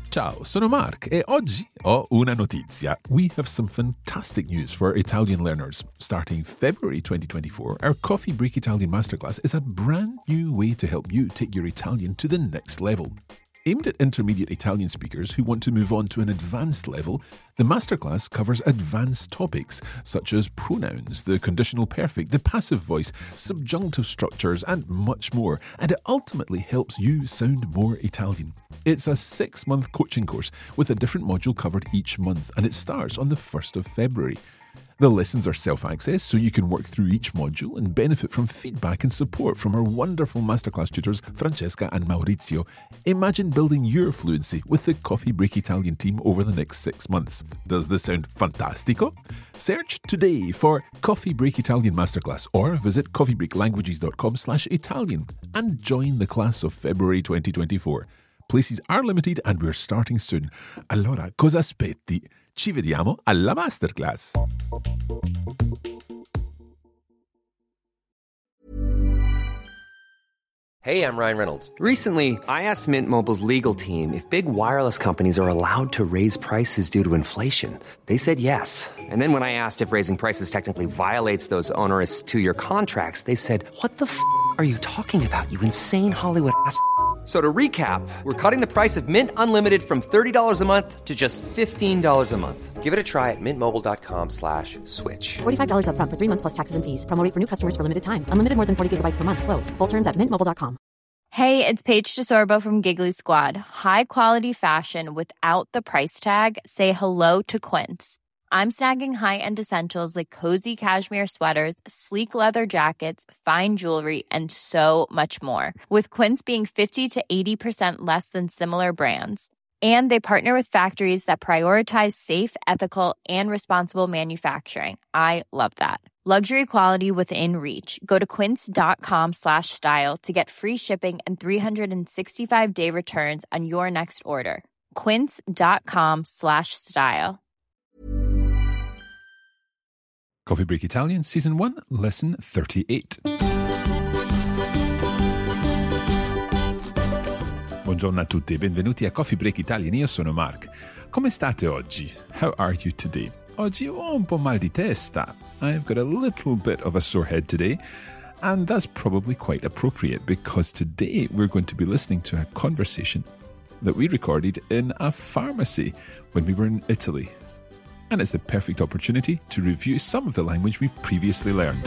Ciao, sono Mark e oggi ho una notizia. We have some fantastic news for Italian learners. Starting February 2024, our Coffee Break Italian Masterclass is a brand new way to help you take your Italian to the next level. Aimed at intermediate Italian speakers who want to move on to an advanced level, the masterclass covers advanced topics such as pronouns, the conditional perfect, the passive voice, subjunctive structures, and much more, and it ultimately helps you sound more Italian. It's a 6-month coaching course with a different module covered each month, and it starts on the 1st of February. The lessons are self-access, so you can work through each module and benefit from feedback and support from our wonderful masterclass tutors, Francesca and Maurizio. Imagine building your fluency with the Coffee Break Italian team over the next 6 months. Does this sound fantastico? Search today for Coffee Break Italian Masterclass or visit coffeebreaklanguages.com/Italian and join the class of February 2024. Places are limited and we're starting soon. Allora, cosa aspetti? Ci vediamo alla masterclass. Hey, I'm Ryan Reynolds. Recently, I asked Mint Mobile's legal team if big wireless companies are allowed to raise prices due to inflation. They said yes. And then when I asked if raising prices technically violates those onerous 2-year contracts, they said, "What the f*** are you talking about, you insane Hollywood ass?" So to recap, we're cutting the price of Mint Unlimited from $30 a month to just $15 a month. Give it a try at mintmobile.com/switch. $45 up front for 3 months plus taxes and fees. Promo rate for new customers for limited time. Unlimited more than 40 gigabytes per month. Slows full terms at mintmobile.com. Hey, it's Paige DeSorbo from Giggly Squad. High quality fashion without the price tag. Say hello to Quince. I'm snagging high-end essentials like cozy cashmere sweaters, sleek leather jackets, fine jewelry, and so much more. With Quince being 50 to 80% less than similar brands. And they partner with factories that prioritize safe, ethical, and responsible manufacturing. I love that. Luxury quality within reach. Go to quince.com/style to get free shipping and 365-day returns on your next order. Quince.com/style. Coffee Break Italian, Season 1, Lesson 38. Buongiorno a tutti e benvenuti a Coffee Break Italian, io sono Mark. Come state oggi? How are you today? Oggi ho un po' mal di testa. I've got a little bit of a sore head today, and that's probably quite appropriate because today we're going to be listening to a conversation that we recorded in a pharmacy when we were in Italy. And it's the perfect opportunity to review some of the language we've previously learned.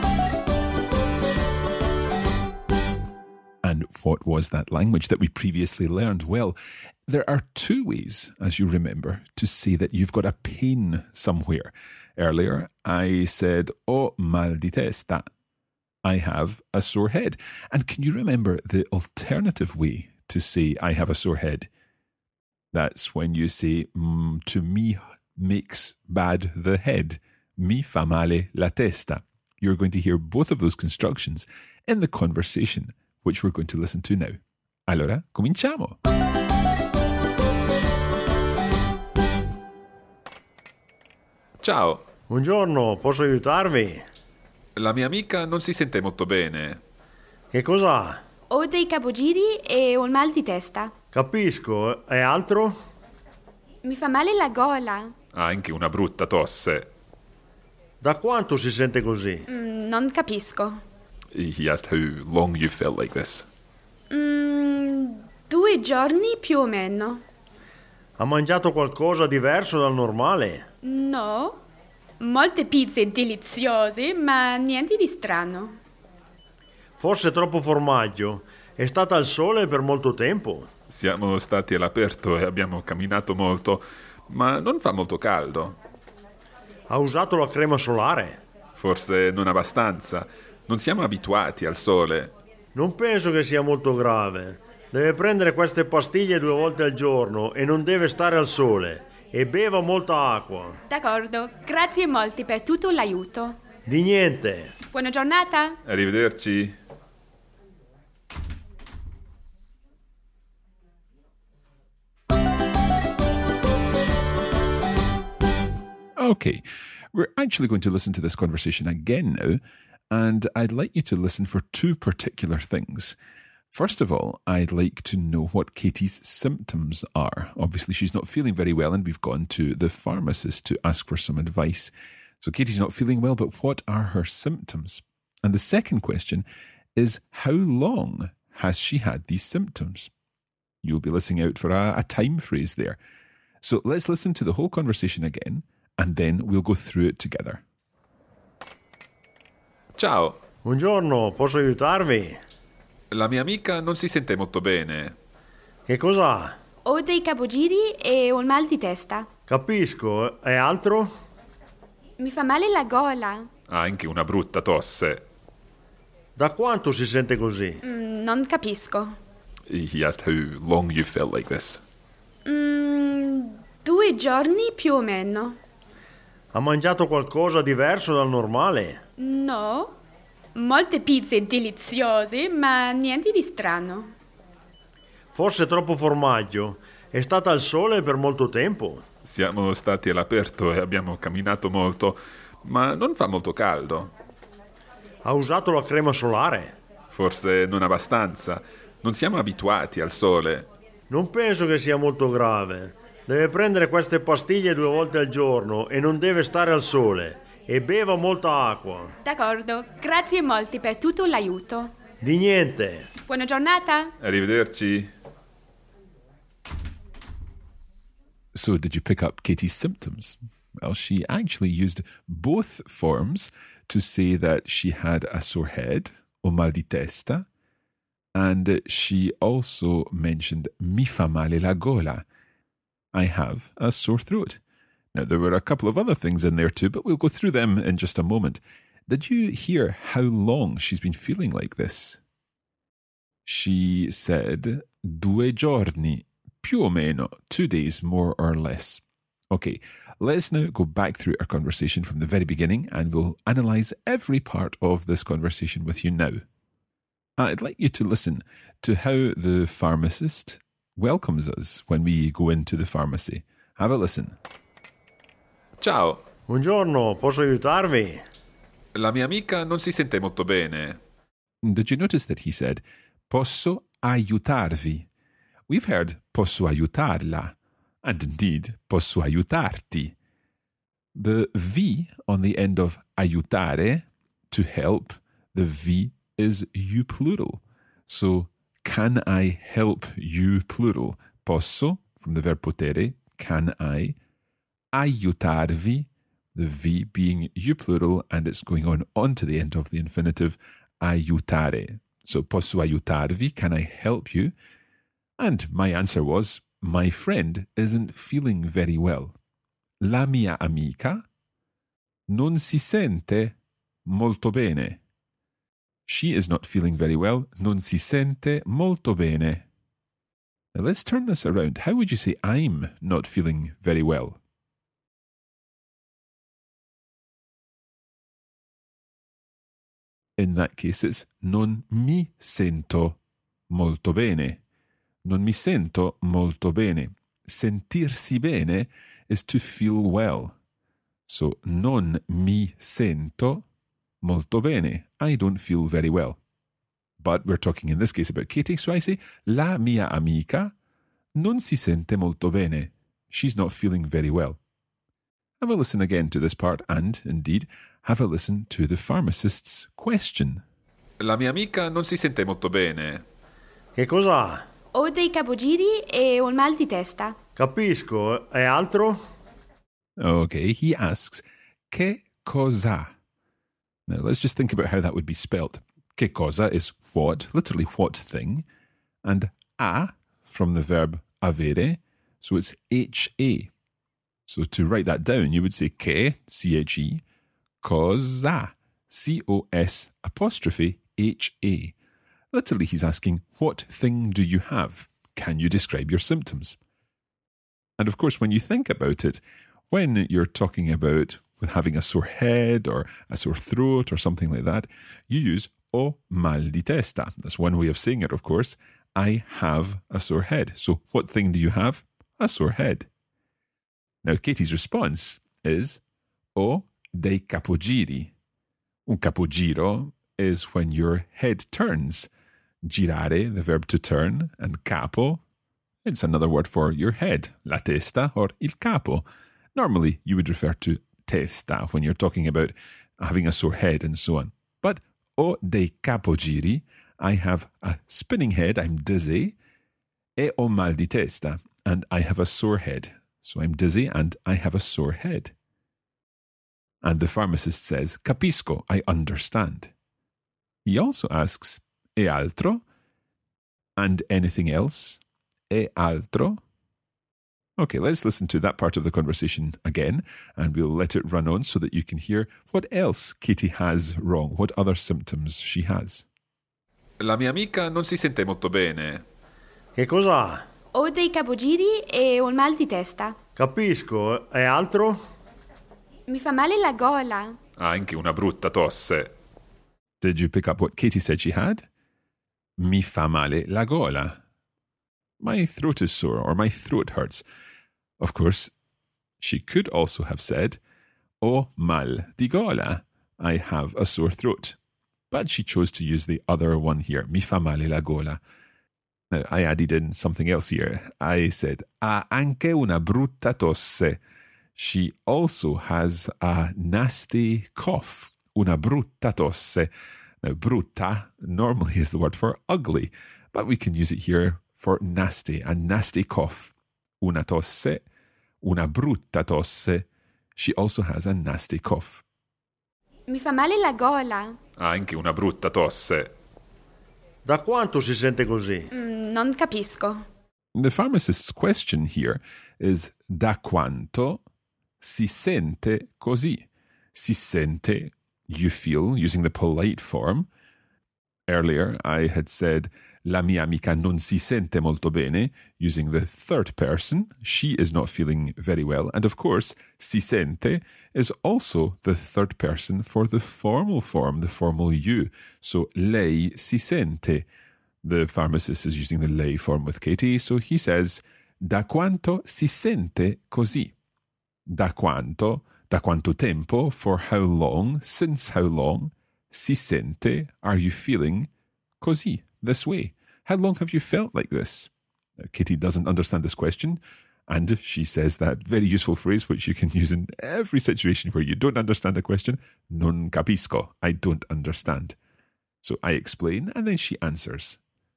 And what was that language that we previously learned? Well, there are 2 ways, as you remember, to say that you've got a pain somewhere. Earlier, I said, "Ho mal di testa." I have a sore head. And can you remember the alternative way to say I have a sore head? That's when you say, to me makes bad the head. Mi fa male la testa. You're going to hear both of those constructions in the conversation, which we're going to listen to now. Allora, cominciamo! Ciao! Buongiorno, posso aiutarvi? La mia amica non si sente molto bene. Che cos'ha? Ho dei capogiri e un mal di testa. Capisco, e altro? Mi fa male la gola. Ha anche una brutta tosse. Da quanto si sente così? Non capisco. He asked how long you felt like this. 2 giorni più o meno. Ha mangiato qualcosa diverso dal normale? No. Molte pizze deliziose, ma niente di strano. Forse troppo formaggio. È stata al sole per molto tempo. Siamo stati all'aperto e abbiamo camminato molto, ma non fa molto caldo. Ha usato la crema solare? Forse non abbastanza. Non siamo abituati al sole. Non penso che sia molto grave. Deve prendere queste pastiglie 2 volte al giorno e non deve stare al sole. E beva molta acqua. D'accordo, grazie molti per tutto l'aiuto. Di niente. Buona giornata. Arrivederci. Okay, we're actually going to listen to this conversation again now, and I'd like you to listen for 2 particular things. First of all, I'd like to know what Katie's symptoms are. Obviously, she's not feeling very well, and we've gone to the pharmacist to ask for some advice. So Katie's not feeling well, but what are her symptoms? And the second question is, how long has she had these symptoms? You'll be listening out for a time phrase there. So let's listen to the whole conversation again, and then we'll go through it together. Ciao, Buongiorno, posso aiutarvi? la mia amica non si sente molto bene. Che cos'ha? Ho dei capogiri e un mal di testa. Capisco, e altro? Mi fa male la gola. Ha anche una brutta tosse. Da quanto si sente così? Non capisco. He asked how long you felt like this. 2 giorni più o meno. Ha mangiato qualcosa diverso dal normale? No, molte pizze deliziose, ma niente di strano. Forse troppo formaggio. È stata al sole per molto tempo. Siamo stati all'aperto e abbiamo camminato molto, ma non fa molto caldo. Ha usato la crema solare? Forse non abbastanza. Non siamo abituati al sole. Non penso che sia molto grave. Deve prendere queste pastiglie 2 volte al giorno e non deve stare al sole. E beva molta acqua. D'accordo, grazie molti per tutto l'aiuto. Di niente. Buona giornata. Arrivederci. So did you pick up Katie's symptoms? Well, she actually used both forms to say that she had a sore head, o mal di testa, and she also mentioned mi fa male la gola. I have a sore throat. Now, there were a couple of other things in there too, but we'll go through them in just a moment. Did you hear how long she's been feeling like this? She said 2 giorni, più o meno, 2 days more or less. Okay, let's now go back through our conversation from the very beginning and we'll analyse every part of this conversation with you now. I'd like you to listen to how the pharmacist welcomes us when we go into the pharmacy. Have a listen. Ciao, Buongiorno, posso aiutarvi? la mia amica non si sente molto bene. Did you notice that he said, posso aiutarvi? We've heard posso aiutarla, and indeed posso aiutarti. The V on the end of aiutare, to help, the V is you plural. So, can I help you plural? Posso, from the verb potere, can I? Aiutarvi, the V being you plural, and it's going on to the end of the infinitive, aiutare. So, posso aiutarvi, can I help you? And my answer was, my friend isn't feeling very well. La mia amica non si sente molto bene. She is not feeling very well. Non si sente molto bene. Now let's turn this around. How would you say I'm not feeling very well? In that case, it's non mi sento molto bene. Non mi sento molto bene. Sentirsi bene is to feel well. So, non mi sento molto bene. I don't feel very well. But we're talking in this case about Katie, so I say, la mia amica non si sente molto bene. She's not feeling very well. Have a listen again to this part and, indeed, have a listen to the pharmacist's question. La mia amica non si sente molto bene. Che cos'ha? Ho dei capogiri e un mal di testa. Capisco, e altro? Okay, he asks, che cosa? Now, let's just think about how that would be spelt. Che cosa is what, literally what thing, and a from the verb avere, so it's H-A. So to write that down, you would say che, C-H-E, cosa, C-O-S apostrophe H-A. Literally, he's asking, what thing do you have? Can you describe your symptoms? And of course, when you think about it, when you're talking about having a sore head or a sore throat or something like that, you use o mal di testa. That's one way of saying it, of course. I have a sore head. So what thing do you have? A sore head. Now, Katie's response is ho dei capogiri. Un capogiro is when your head turns. Girare, the verb to turn, and capo, it's another word for your head, la testa or il capo. Normally, you would refer to testa when you're talking about having a sore head and so on. But ho dei capogiri, I have a spinning head, I'm dizzy, e ho mal di testa, and I have a sore head. So I'm dizzy and I have a sore head. And the pharmacist says, capisco, I understand. He also asks, e altro? And anything else? E altro? Okay, let's listen to that part of the conversation again, and we'll let it run on so that you can hear what else Katie has wrong, what other symptoms she has. La mia amica non si sente molto bene. Che cos'ha? Ho dei capogiri e un mal di testa. Capisco, e altro? Mi fa male la gola. Ha anche una brutta tosse. Did you pick up what Katie said she had? Mi fa male la gola. My throat is sore, or my throat hurts. Of course, she could also have said, ho mal di gola. I have a sore throat. But she chose to use the other one here, mi fa male la gola. Now, I added in something else here. I said, ha anche una brutta tosse. She also has a nasty cough. Una brutta tosse. Now, brutta normally is the word for ugly, but we can use it here for nasty, a nasty cough. Una tosse, una brutta tosse. She also has a nasty cough. Mi fa male la gola. Ha anche una brutta tosse. Da quanto si sente così? Non capisco. The pharmacist's question here is da quanto si sente così? Si sente, you feel, using the polite form. Earlier, I had said la mia amica non si sente molto bene, using the third person. She is not feeling very well. And of course, si sente is also the third person for the formal form, the formal you. So lei si sente. The pharmacist is using the lei form with Katie, so he says, da quanto si sente così? Da quanto tempo, for how long, since how long, si sente, are you feeling così, this way? How long have you felt like this? Katie doesn't understand this question, and she says that very useful phrase which you can use in every situation where you don't understand a question, non capisco, I don't understand. So I explain, and then she answers.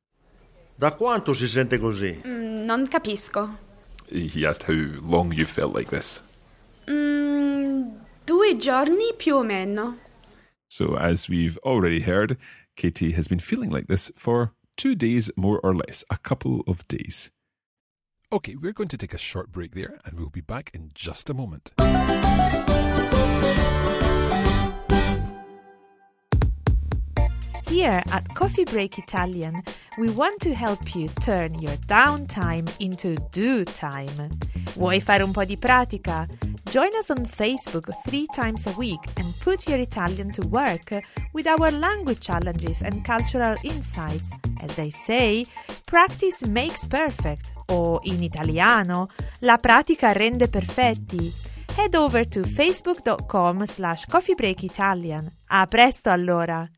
Da quanto si sente così? Non capisco. He asked how long you felt like this. 2 giorni più o meno. So as we've already heard, Katie has been feeling like this for 2 days, more or less, a couple of days. Okay, we're going to take a short break there, and we'll be back in just a moment. Here at Coffee Break Italian, we want to help you turn your downtime into do time. Vuoi fare un po' di pratica? Join us on Facebook 3 times a week and put your Italian to work with our language challenges and cultural insights. As they say, practice makes perfect, o in italiano, la pratica rende perfetti. Head over to facebook.com/coffeebreakitalian. A presto allora!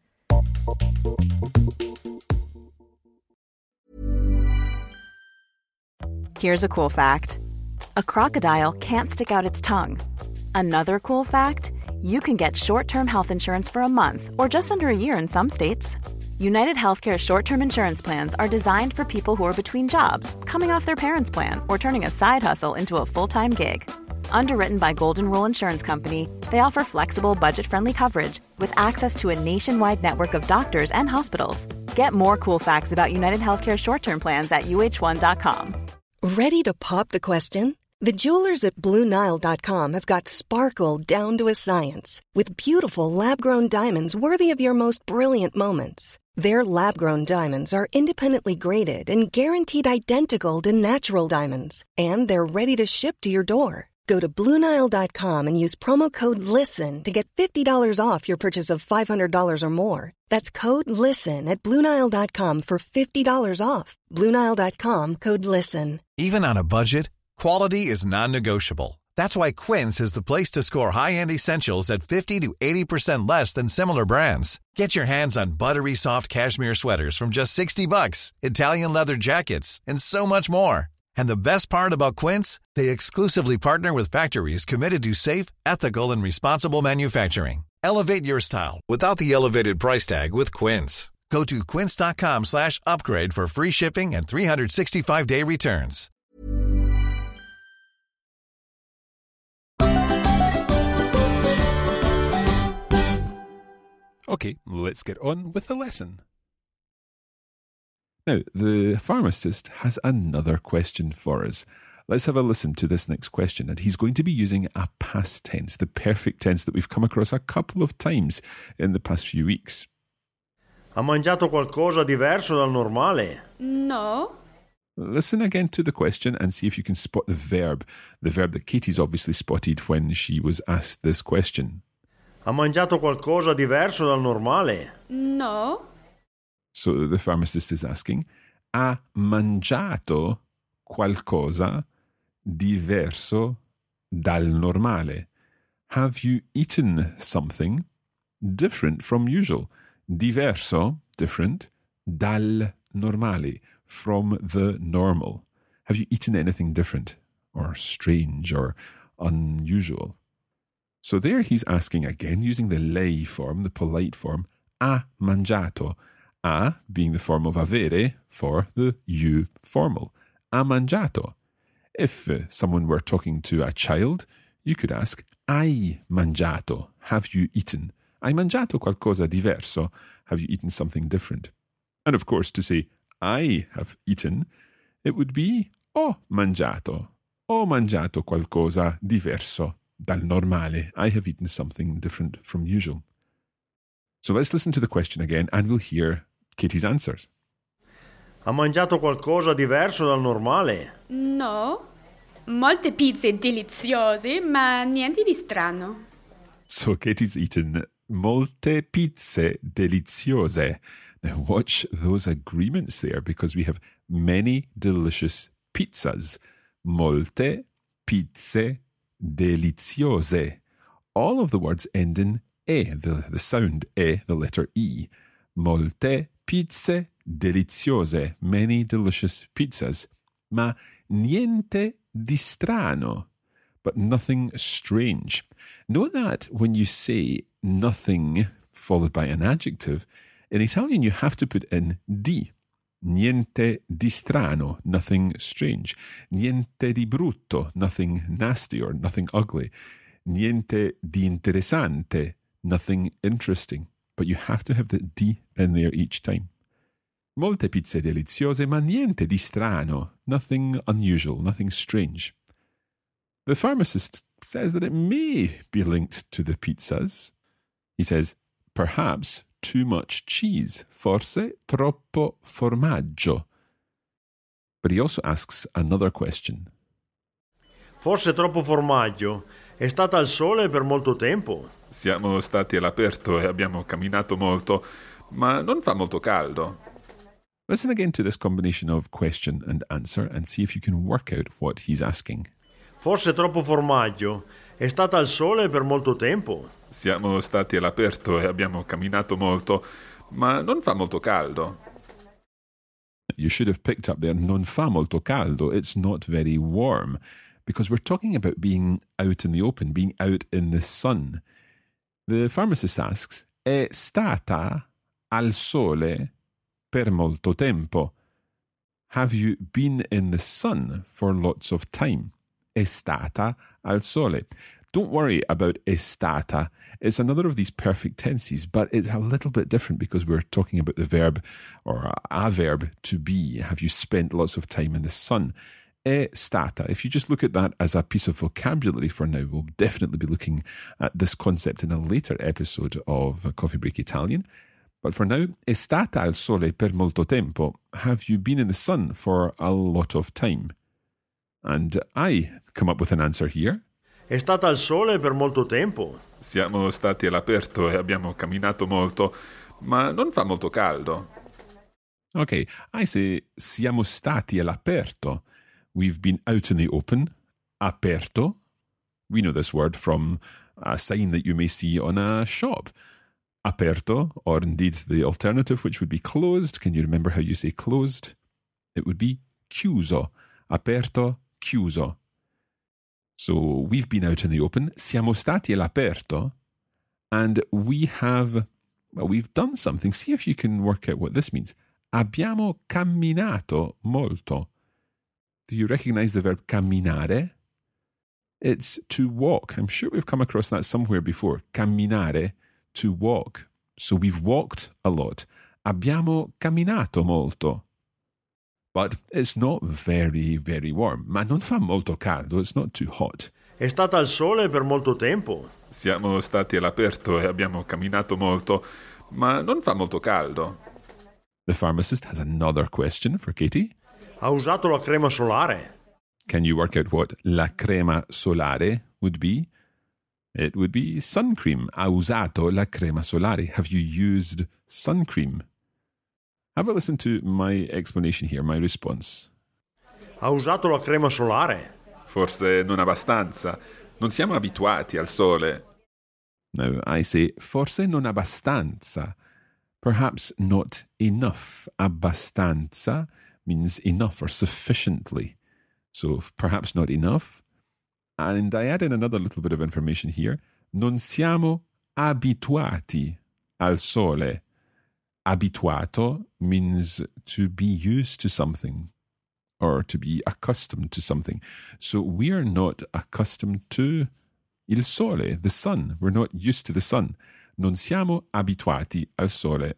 Here's a cool fact. A crocodile can't stick out its tongue. Another cool fact, you can get short-term health insurance for a month or just under a year in some states. United Healthcare short-term insurance plans are designed for people who are between jobs, coming off their parents' plan, or turning a side hustle into a full-time gig. Underwritten by Golden Rule Insurance Company, they offer flexible, budget-friendly coverage with access to a nationwide network of doctors and hospitals. Get more cool facts about United Healthcare short-term plans at uh1.com. Ready to pop the question? The jewelers at BlueNile.com have got sparkle down to a science with beautiful lab-grown diamonds worthy of your most brilliant moments. Their lab-grown diamonds are independently graded and guaranteed identical to natural diamonds, and they're ready to ship to your door. Go to BlueNile.com and use promo code LISTEN to get $50 off your purchase of $500 or more. That's code LISTEN at BlueNile.com for $50 off. BlueNile.com, code LISTEN. Even on a budget, quality is non-negotiable. That's why Quince is the place to score high-end essentials at 50 to 80% less than similar brands. Get your hands on buttery soft cashmere sweaters from just $60, Italian leather jackets, and so much more. And the best part about Quince, they exclusively partner with factories committed to safe, ethical, and responsible manufacturing. Elevate your style without the elevated price tag with Quince. Go to quince.com/upgrade for free shipping and 365-day returns. Okay, let's get on with the lesson. Now, the pharmacist has another question for us. Let's have a listen to this next question. And he's going to be using a past tense, the perfect tense that we've come across a couple of times in the past few weeks. Ha mangiato qualcosa diverso dal normale? No. Listen again to the question and see if you can spot the verb that Katie's obviously spotted when she was asked this question. Ha mangiato qualcosa diverso dal normale? No. So the pharmacist is asking, ha mangiato qualcosa diverso dal normale? Have you eaten something different from usual? Diverso, different, dal normale, from the normal. Have you eaten anything different or strange or unusual? So there he's asking again, using the lei form, the polite form, ha mangiato. A being the form of avere for the you formal. Ha mangiato. If someone were talking to a child, you could ask, hai mangiato? Have you eaten? Hai mangiato qualcosa diverso? Have you eaten something different? And of course, to say, I have eaten, it would be ho mangiato. Ho mangiato qualcosa diverso dal normale. I have eaten something different from usual. So let's listen to the question again and we'll hear Katie's answers. Ha mangiato qualcosa diverso dal normale? No. Molte pizze deliziose, ma niente di strano. So Katie's eaten molte pizze deliziose. Now watch those agreements there, because we have many delicious pizzas. Molte pizze deliziose. All of the words end in e, the sound e, the letter e. Molte pizze deliziose. Many delicious pizzas. Ma niente di strano. But nothing strange. Note that when you say nothing followed by an adjective, in Italian you have to put in di. Niente di strano, nothing strange. Niente di brutto, nothing nasty or nothing ugly. Niente di interessante, nothing interesting. But you have to have the di in there each time. Molte pizze deliziose, ma niente di strano, nothing unusual, nothing strange. The pharmacist says that it may be linked to the pizzas. He says, perhaps too much cheese, forse troppo formaggio. But he also asks another question. Forse troppo formaggio. È stata al sole per molto tempo? Siamo stati all'aperto e abbiamo camminato molto, ma non fa molto caldo. Listen again to this combination of question and answer and see if you can work out what he's asking. Forse troppo formaggio. È stata al sole per molto tempo? Siamo stati all'aperto e abbiamo camminato molto, ma non fa molto caldo. You should have picked up there, non fa molto caldo. It's not very warm, because we're talking about being out in the open, being out in the sun. The pharmacist asks, è stata al sole per molto tempo? Have you been in the sun for lots of time? È stata al sole. Don't worry about è stata. It's another of these perfect tenses, but it's a little bit different because we're talking about the verb, or a verb, to be. Have you spent lots of time in the sun? È stata. If you just look at that as a piece of vocabulary for now, we'll definitely be looking at this concept in a later episode of Coffee Break Italian. But for now, è stata al sole per molto tempo. Have you been in the sun for a lot of time? And I come up with an answer here. È stata al sole per molto tempo? Siamo stati all'aperto e abbiamo camminato molto, ma non fa molto caldo. Okay, I say siamo stati all'aperto. We've been out in the open, aperto, We know this word from a sign that you may see on a shop. Aperto, or indeed the alternative, which would be closed. Can you remember how you say closed? It would be chiuso. Aperto, chiuso. So we've been out in the open. Siamo stati all'aperto. And we've done something. See if you can work out what this means. Abbiamo camminato molto. Do you recognize the verb camminare? It's to walk. I'm sure we've come across that somewhere before. Camminare, to walk. So we've walked a lot. Abbiamo camminato molto. But it's not very, very warm. Ma non fa molto caldo. It's not too hot. È stata al sole per molto tempo. Siamo stati all'aperto e abbiamo camminato molto, ma non fa molto caldo. The pharmacist has another question for Katie. Ha usato la crema solare. Can you work out what la crema solare would be? It would be sun cream. Ha usato la crema solare. Have you used sun cream? Have a listen to my explanation here, my response. Ha usato la crema solare. Forse non abbastanza. Non siamo abituati al sole. Now, I say forse non abbastanza. Perhaps not enough. Abbastanza means enough or sufficiently. So perhaps not enough. And I add in another little bit of information here. Non siamo abituati al sole. Abituato means to be used to something or to be accustomed to something. So we are not accustomed to il sole, the sun. We're not used to the sun. Non siamo abituati al sole.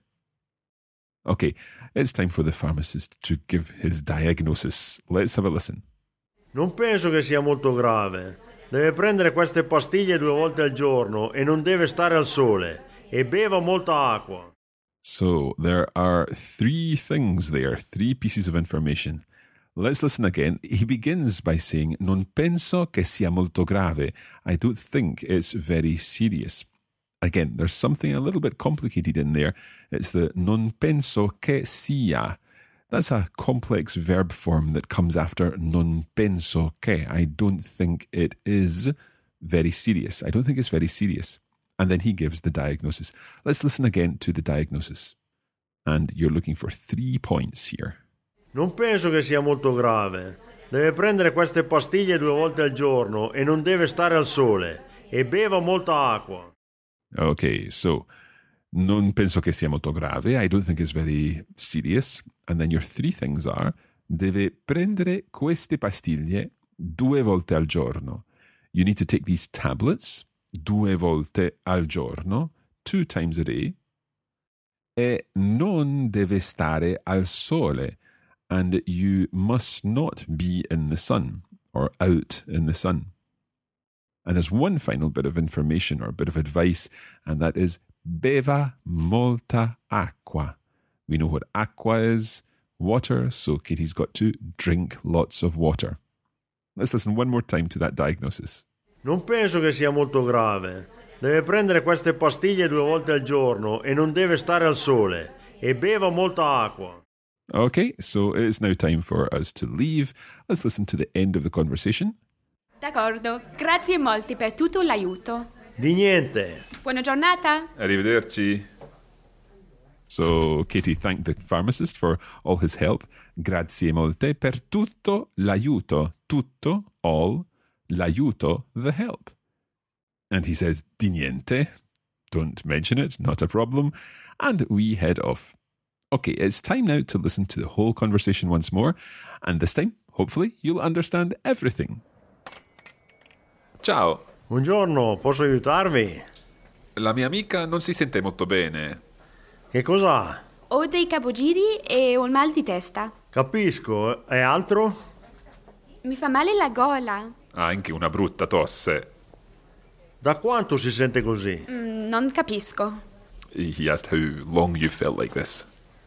Okay, it's time for the pharmacist to give his diagnosis. Let's have a listen. Non penso che sia molto grave. Deve prendere queste pastiglie 2 volte al giorno e non deve stare al sole. E beva molta acqua. So there are 3 things there, 3 pieces of information. Let's listen again. He begins by saying, non penso che sia molto grave. I don't think it's very serious. Again, there's something a little bit complicated in there. It's the non penso che sia. That's a complex verb form that comes after non penso che. I don't think it is very serious. I don't think it's very serious. And then he gives the diagnosis. Let's listen again to the diagnosis. And you're looking for 3 points here. Non penso che sia molto grave. Deve prendere queste pastiglie 2 volte al giorno e non deve stare al sole. E beva molta acqua. Okay, so non penso che sia molto grave. I don't think it's very serious. And then your 3 things are: deve prendere queste pastiglie 2 volte al giorno. You need to take these tablets 2 volte al giorno, 2 times a day. E non deve stare al sole. And you must not be in the sun or out in the sun. And there's one final bit of information or a bit of advice, and that is beva molta acqua. We know what acqua is, water, so Katie's got to drink lots of water. Let's listen one more time to that diagnosis. Non penso che sia molto grave. Deve prendere queste pastiglie 2 volte al giorno e non deve stare al sole. E beva molta acqua. Okay, so it's now time for us to leave. Let's listen to the end of the conversation. D'accordo, grazie molti per tutto l'aiuto. Di niente. Buona giornata. Arrivederci. So Katie thanked the pharmacist for all his help. Grazie molte per tutto l'aiuto. Tutto, all, l'aiuto, the help. And he says, di niente. Don't mention it, not a problem. And we head off. Okay, it's time now to listen to the whole conversation once more. And this time, hopefully, you'll understand everything. Ciao. Buongiorno, posso aiutarvi? La mia amica non si sente molto bene. Che cos'ha? Ho dei capogiri e un mal di testa. Capisco, e altro? Mi fa male la gola. Ha anche una brutta tosse. Da quanto si sente così? Non capisco. He asked how long you felt like this.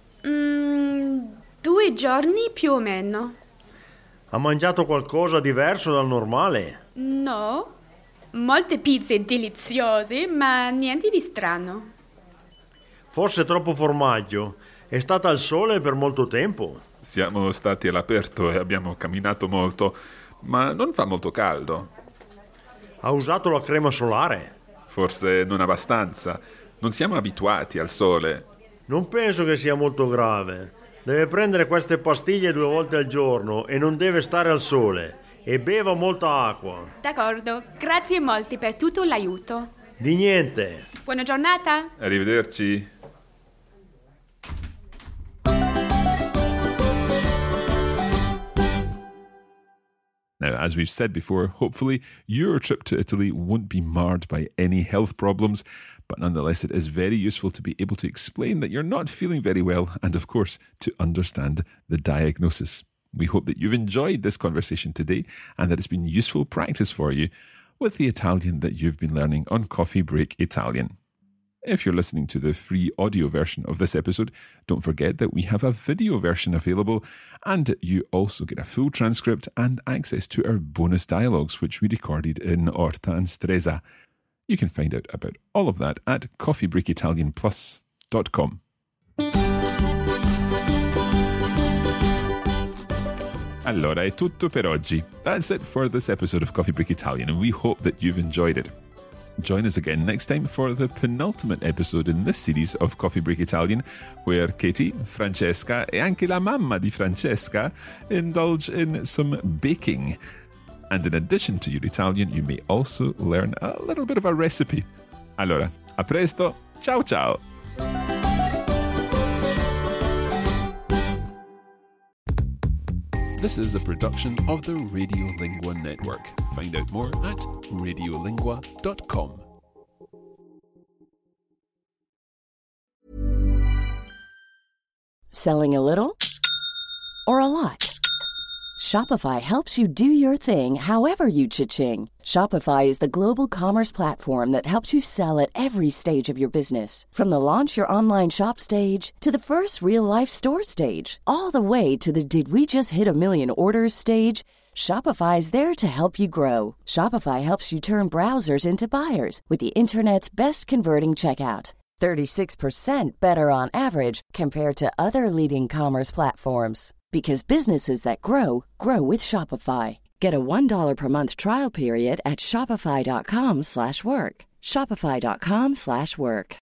2 giorni più o meno. Ha mangiato qualcosa diverso dal normale? No, molte pizze deliziose, ma niente di strano. Forse troppo formaggio. È stata al sole per molto tempo. Siamo stati all'aperto e abbiamo camminato molto, ma non fa molto caldo. Ha usato la crema solare? Forse non abbastanza. Non siamo abituati al sole. Non penso che sia molto grave. Deve prendere queste pastiglie 2 volte al giorno e non deve stare al sole. E beva molta acqua. D'accordo, grazie molti per tutto l'aiuto. Di niente. Buona giornata. Arrivederci. Now, as we've said before, hopefully your trip to Italy won't be marred by any health problems, but nonetheless it is very useful to be able to explain that you're not feeling very well and, of course, to understand the diagnosis. We hope that you've enjoyed this conversation today and that it's been useful practice for you with the Italian that you've been learning on Coffee Break Italian. If you're listening to the free audio version of this episode, don't forget that we have a video version available, and you also get a full transcript and access to our bonus dialogues, which we recorded in Orta and Stresa. You can find out about all of that at coffeebreakitalianplus.com. Allora, è tutto per oggi. That's it for this episode of Coffee Break Italian, and we hope that you've enjoyed it. Join us again next time for the penultimate episode in this series of Coffee Break Italian, where Katie, Francesca e anche la mamma di Francesca indulge in some baking. And in addition to your Italian, you may also learn a little bit of a recipe. Allora, a presto, ciao ciao! This is a production of the Radiolingua Network. Find out more at radiolingua.com. Selling a little or a lot? Shopify helps you do your thing however you cha-ching. Shopify is the global commerce platform that helps you sell at every stage of your business. From the launch your online shop stage to the first real-life store stage, all the way to the did we just hit a million orders stage. Shopify is there to help you grow. Shopify helps you turn browsers into buyers with the internet's best converting checkout. 36% better on average compared to other leading commerce platforms. Because businesses that grow, grow with Shopify. Get a $1 per month trial period at shopify.com/work. Shopify.com/work.